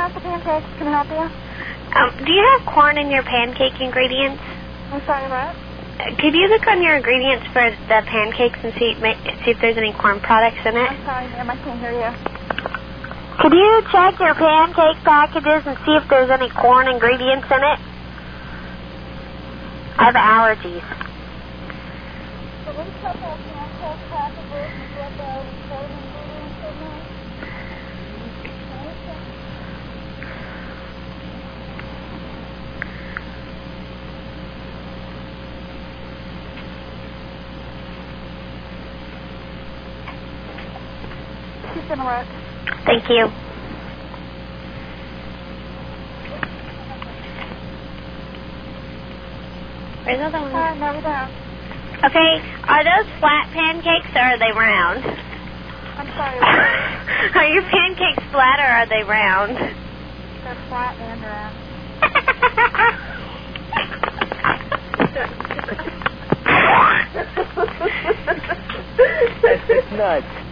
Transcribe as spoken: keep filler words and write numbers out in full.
Pasta Pancakes. Can I help you? Um, do you have corn in your pancake ingredients? I'm sorry, what? Could you look on your ingredients for the pancakes and see, see if there's any corn products in it? I'm sorry, ma'am. I can't hear you. Could you check your pancake packages and see if there's any corn ingredients in it? I have allergies. So we check our pancake packages and see if there are any corn ingredients in there? She's going to work. Thank you. Where's the other one? Uh, no, we don't. Okay, are those flat pancakes or are they round? I'm sorry, what? Are your pancakes flat or are they round? They're flat and round. That's just nuts.